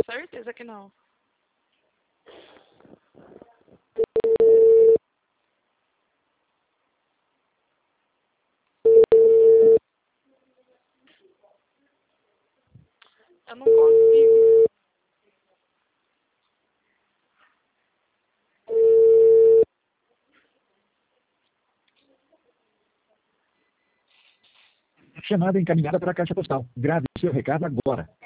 certeza que não. Eu não consigo. Chamada encaminhada para a caixa postal. Grave seu recado agora.